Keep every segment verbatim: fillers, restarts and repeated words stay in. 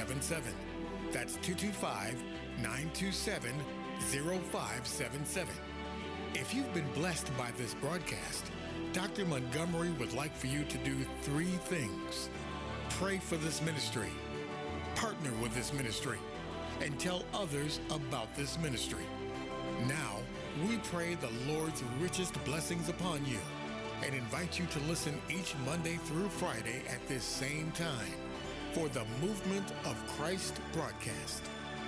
seven seven. That's two two five, nine two seven, zero five seven seven. If you've been blessed by this broadcast, Doctor Montgomery would like for you to do three things. Pray for this ministry, partner with this ministry, and tell others about this ministry. Now, we pray the Lord's richest blessings upon you and invite you to listen each Monday through Friday at this same time for the Movement of Christ broadcast.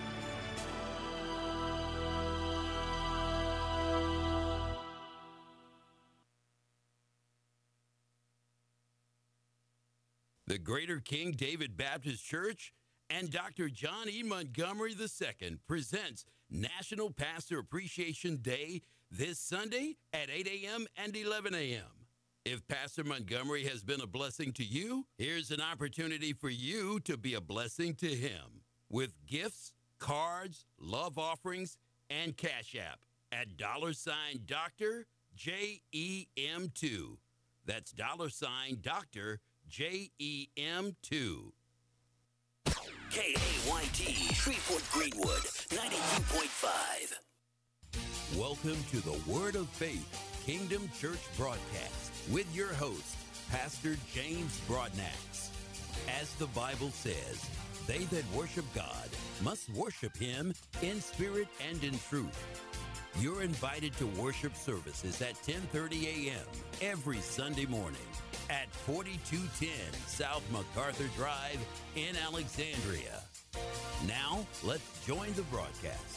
The Greater King David Baptist Church and Doctor John E. Montgomery the Second presents National Pastor Appreciation Day this Sunday at eight a.m. and eleven a.m. If Pastor Montgomery has been a blessing to you, here's an opportunity for you to be a blessing to him with gifts, cards, love offerings, and Cash App at dollar sign Doctor J E M two. That's dollar sign Doctor J E M two. K A Y T, Shreveport Greenwood, ninety-two point five. Welcome to the Word of Faith Kingdom Church broadcast with your host, Pastor James Broadnax. As the Bible says, they that worship God must worship him in spirit and in truth. You're invited to worship services at ten thirty a.m. every Sunday morning at forty-two ten South MacArthur Drive in Alexandria. Now, let's join the broadcast.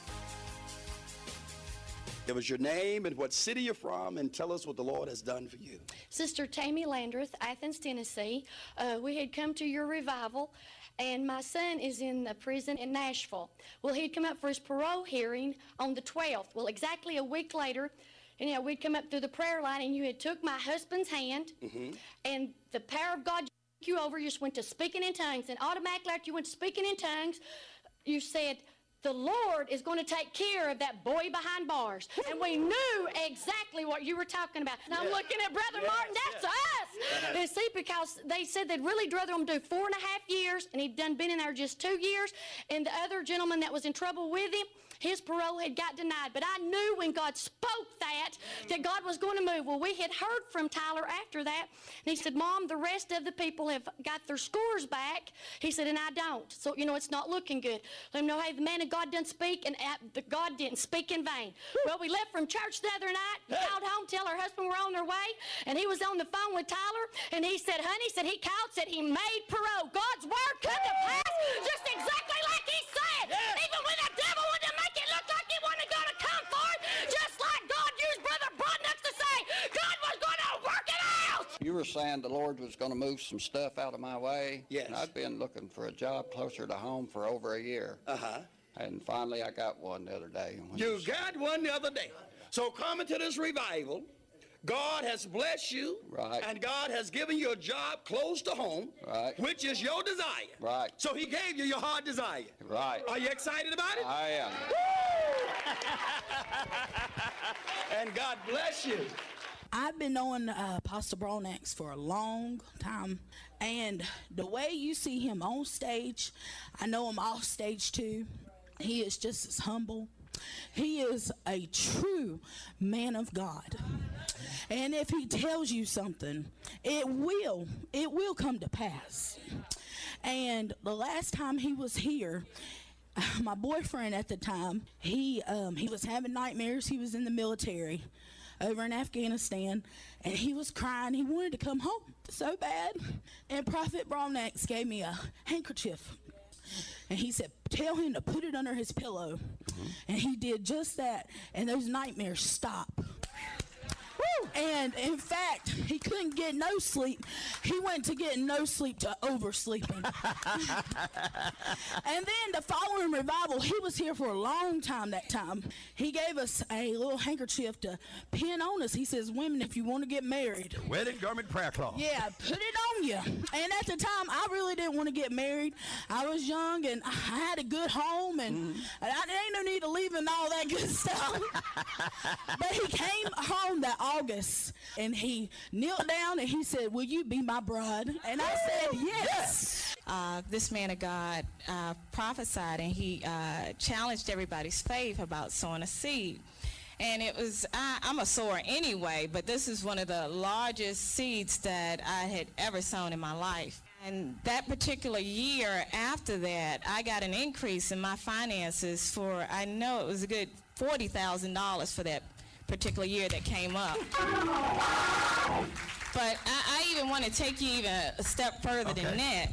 Give us your name and what city you're from, and tell us what the Lord has done for you. Sister Tammy Landreth, Athens, Tennessee. Uh, we had come to your revival, and my son is in the prison in Nashville. Well, he'd come up for his parole hearing on the twelfth. Well, exactly a week later, and, you know, we'd come up through the prayer line, and you had took my husband's hand, mm-hmm. and the power of God took you over. You just went to speaking in tongues, and automatically after you went to speaking in tongues, you said, the Lord is going to take care of that boy behind bars. And we knew exactly what you were talking about. And I'm yes. looking at Brother yes. Martin, that's yes. us. Uh-huh. And see, because they said they'd really rather him do four and a half years, and he'd done been in there just two years. And the other gentleman that was in trouble with him, his parole had got denied. But I knew when God spoke that, that God was going to move. Well, we had heard from Tyler after that. And he said, Mom, the rest of the people have got their scores back. He said, and I don't. So, you know, it's not looking good. Let him know, hey, the man of God didn't speak, and uh, God didn't speak in vain. Well, we left from church the other night, called home, tell her husband we're on their way, and he was on the phone with Tyler, and he said, honey, said he called, said he made parole. God's word come to pass just exactly like he said. Even when the devil wanted to make it look like he wasn't going to come for it, just like God used Brother Broadnax to say, God was going to work it out. You were saying the Lord was going to move some stuff out of my way. Yes. And I've been looking for a job closer to home for over a year. Uh-huh. And finally, I got one the other day. You got one the other day. So coming to this revival, God has blessed you. Right. And God has given you a job close to home. Right. Which is your desire. Right. So he gave you your heart desire. Right. Are you excited about it? I am. And God bless you. I've been knowing uh, Apostle Broadnax for a long time, and the way you see him on stage, I know him off stage too. He is just as humble. He is a true man of God. And if he tells you something, it will, it will come to pass. And the last time he was here, my boyfriend at the time, he um, he was having nightmares. He was in the military over in Afghanistan, and he was crying. He wanted to come home so bad. And Prophet Broadnax gave me a handkerchief. And he said, tell him to put it under his pillow. Mm-hmm. And he did just that, and those nightmares stopped. Woo! And in fact, he couldn't get no sleep. He went to getting no sleep to oversleeping. And then the following revival, he was here for a long time that time. He gave us a little handkerchief to pin on us. He says, women, if you want to get married. The wedding garment prayer cloth. Yeah, put it on you. And at the time, I really didn't want to get married. I was young, and I had a good home, and mm-hmm. I ain't no need to leave and all that good stuff. But he came home that August. yes. And he knelt down and he said, will you be my bride? And I said, yes. Uh, this man of God uh, prophesied, and he uh, challenged everybody's faith about sowing a seed. And it was, I, I'm a sower anyway, but this is one of the largest seeds that I had ever sown in my life. And that particular year after that, I got an increase in my finances for, I know it was a good forty thousand dollars for that particular year that came up. But I, I even want to take you even a step further okay. than that,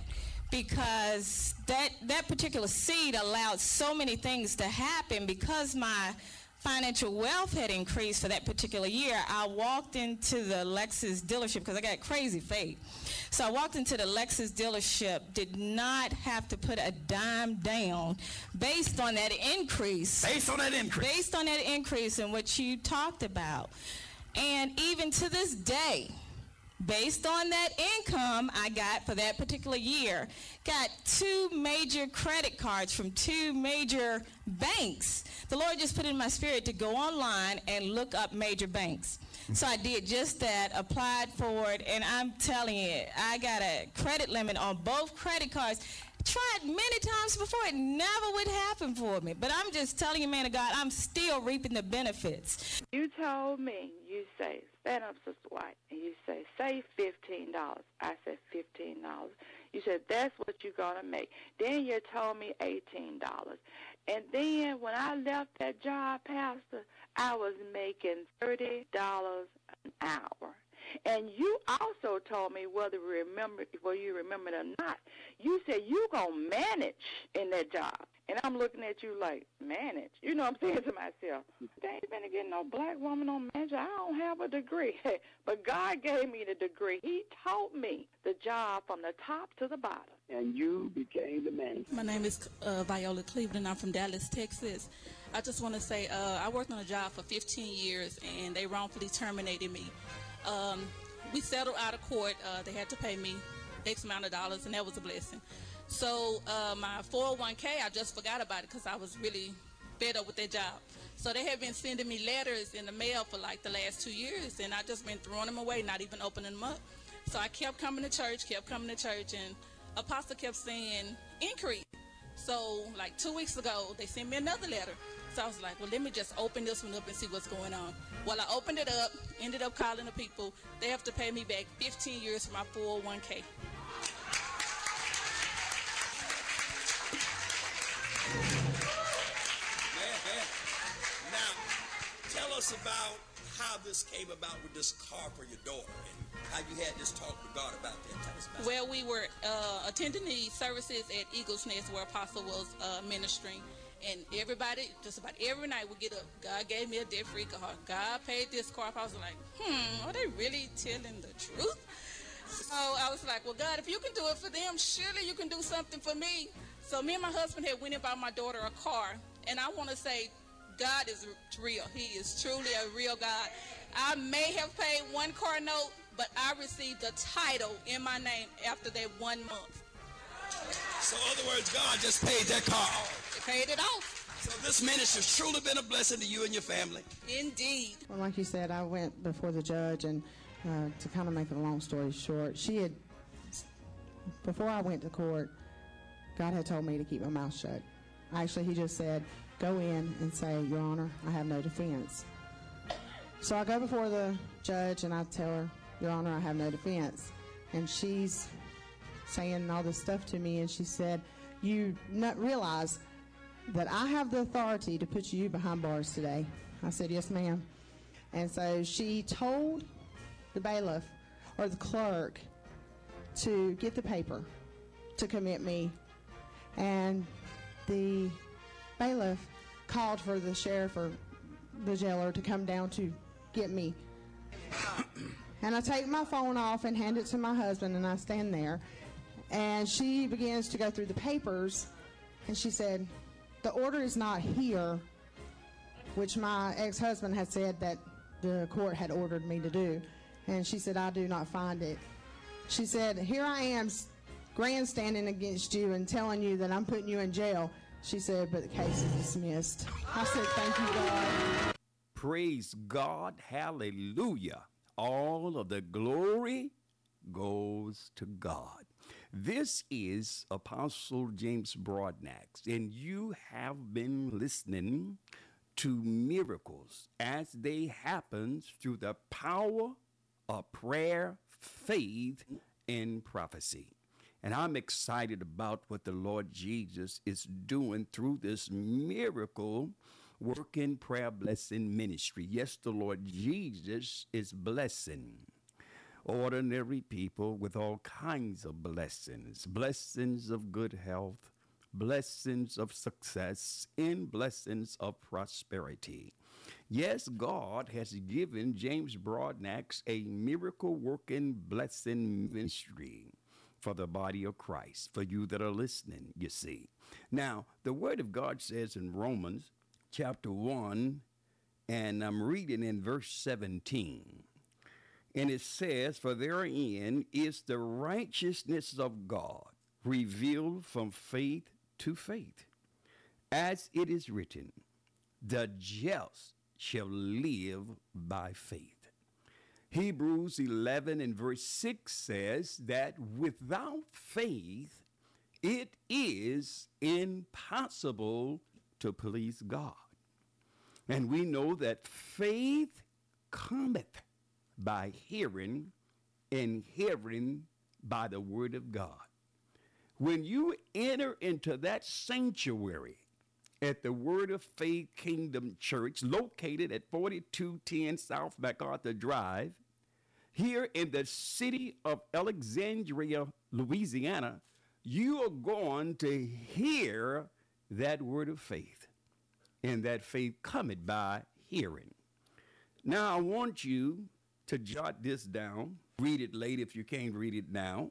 because that, that particular seed allowed so many things to happen. Because my financial wealth had increased for that particular year, I walked into the Lexus dealership because I got crazy faith. So I walked into the Lexus dealership, did not have to put a dime down based on that increase. Based on that increase. Based on that increase in what you talked about. And even to this day, based on that income I got for that particular year, got two major credit cards from two major banks. The Lord just put it in my spirit to go online and look up major banks. So I did just that, applied for it, and I'm telling you, I got a credit limit on both credit cards. Tried many times before, it never would happen for me. But I'm just telling you, man of God, I'm still reaping the benefits. You told me, you say, stand up, Sister White, and you say, say fifteen dollars. I said fifteen dollars. You said, that's what you're going to make. Then you told me eighteen dollars. And then when I left that job, Pastor, I was making thirty dollars an hour. And you also told me, whether you remember, whether you remember it or not, you said you going to manage in that job. And I'm looking at you like, manage? You know what I'm saying to myself? They ain't been getting no black woman on manager. I don't have a degree. But God gave me the degree. He taught me the job from the top to the bottom. And you became the manager. My name is uh, Viola Cleveland. I'm from Dallas, Texas. I just want to say uh, I worked on a job for fifteen years, and they wrongfully terminated me. Um, we settled out of court. Uh, they had to pay me X amount of dollars, and that was a blessing. So uh, my four oh one k, I just forgot about it because I was really fed up with that job. So they have been sending me letters in the mail for like the last two years, and I just been throwing them away, not even opening them up. So I kept coming to church, kept coming to church, and Apostle kept saying increase. So like two weeks ago, they sent me another letter. So I was like, well, let me just open this one up and see what's going on. Well, I opened it up, ended up calling the people. They have to pay me back fifteen years for my four oh one k. Man, man. Now, tell us about how this came about with this car for your daughter and how you had this talk with God about that. Tell us about Well, we were uh, attending the services at Eagles Nest where Apostle was uh, ministering. And everybody, just about every night, would get up. God gave me a debt-free car. God paid this car. I was like, hmm, are they really telling the truth? So I was like, well, God, if you can do it for them, surely you can do something for me. So me and my husband had went and bought my daughter a car. And I want to say, God is real. He is truly a real God. I may have paid one car note, but I received a title in my name after that one month. So in other words, God just paid that car off. Paid it off. So this ministry has truly been a blessing to you and your family. Indeed. Well, like you said, I went before the judge, and uh, to kind of make a long story short, she had, before I went to court, God had told me to keep my mouth shut. Actually, he just said, go in and say, Your Honor, I have no defense. So I go before the judge, and I tell her, Your Honor, I have no defense. And she's saying all this stuff to me, and she said, you not realize that I have the authority to put you behind bars today. I said, yes, ma'am. And so she told the bailiff or the clerk to get the paper to commit me. And the bailiff called for the sheriff or the jailer to come down to get me. And I take my phone off and hand it to my husband, and I stand there. And she begins to go through the papers, and she said, the order is not here, which my ex-husband had said that the court had ordered me to do. And she said, I do not find it. She said, here I am grandstanding against you and telling you that I'm putting you in jail. She said, but the case is dismissed. I said, thank you, God. Praise God. Hallelujah. all of the glory goes to God. This is Apostle James Broadnax, and you have been listening to miracles as they happen through the power of prayer, faith, and prophecy. And I'm excited about what the Lord Jesus is doing through this miracle working prayer blessing ministry. Yes, the Lord Jesus is blessing ordinary people with all kinds of blessings, blessings of good health, blessings of success, and blessings of prosperity. Yes, God has given James Broadnax a miracle working blessing ministry for the body of Christ, for you that are listening, you see. Now, the Word of God says in Romans chapter one, and I'm reading in verse seventeen, and it says, "For therein is the righteousness of God revealed from faith to faith, as it is written, the just shall live by faith." Hebrews eleven and verse six says that without faith, it is impossible to please God. And we know that faith cometh by hearing, and hearing by the word of God. When you enter into that sanctuary at the Word of Faith Kingdom Church, located at forty-two ten South MacArthur Drive, here in the city of Alexandria, Louisiana, you are going to hear that word of faith, and that faith cometh by hearing. Now, I want you to jot this down. Read it later if you can't read it now.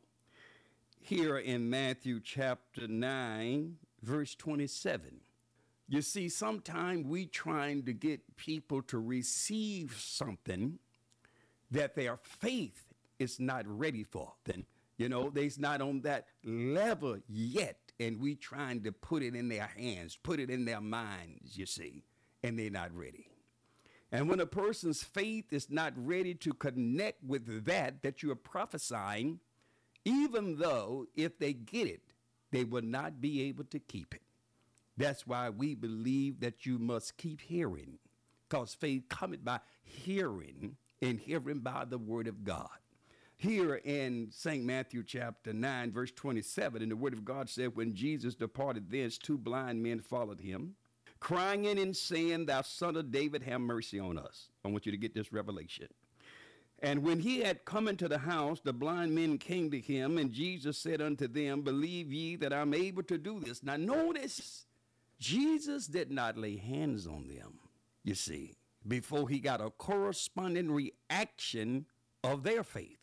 Here in Matthew chapter nine, verse twenty-seven. You see, sometimes we trying to get people to receive something that their faith is not ready for. Then, you know, they's not on that level yet, and we trying to put it in their hands, put it in their minds, you see, and they're not ready. And when a person's faith is not ready to connect with that that you are prophesying, even though if they get it, they will not be able to keep it. That's why we believe that you must keep hearing, because faith cometh by hearing, and hearing by the word of God. Here in Saint Matthew chapter nine, verse twenty-seven, and the word of God said, "When Jesus departed thence, two blind men followed him, crying and saying, Thou son of David, have mercy on us." I want you to get this revelation. "And when he had come into the house, the blind men came to him, and Jesus said unto them, Believe ye that I'm able to do this?" Now notice, Jesus did not lay hands on them, you see, before he got a corresponding reaction of their faith.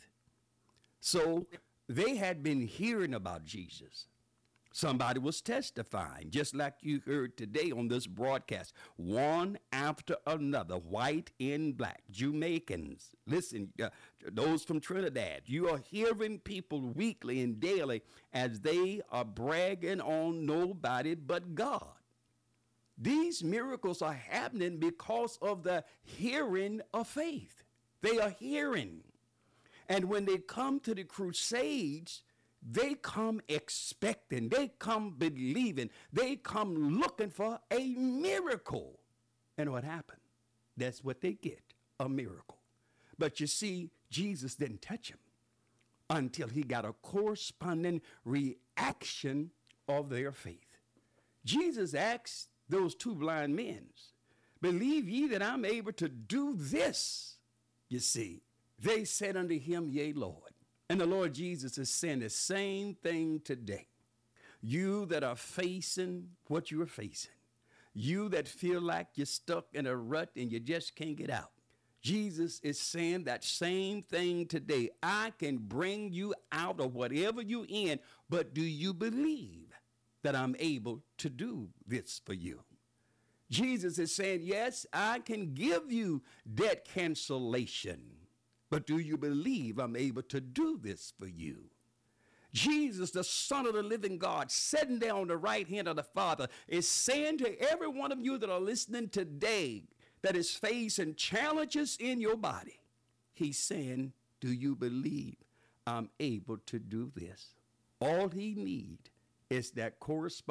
So they had been hearing about Jesus. Somebody was testifying, just like you heard today on this broadcast, one after another, white and black, Jamaicans. Listen, uh, those from Trinidad, you are hearing people weekly and daily as they are bragging on nobody but God. These miracles are happening because of the hearing of faith. They are hearing. And when they come to the crusades, they come expecting, they come believing, they come looking for a miracle. And what happened? That's what they get, a miracle. But you see, Jesus didn't touch him until he got a corresponding reaction of their faith. Jesus asked those two blind men, "Believe ye that I'm able to do this?" You see, they said unto him, "Yea, Lord." And the Lord Jesus is saying the same thing today. You that are facing what you are facing, you that feel like you're stuck in a rut and you just can't get out, Jesus is saying that same thing today. I can bring you out of whatever you're in, but do you believe that I'm able to do this for you? Jesus is saying, yes, I can give you debt cancellation, but do you believe I'm able to do this for you? Jesus, the Son of the living God, sitting there on the right hand of the Father, is saying to every one of you that are listening today that is facing challenges in your body, He's saying, do you believe I'm able to do this? All he need is that corresponding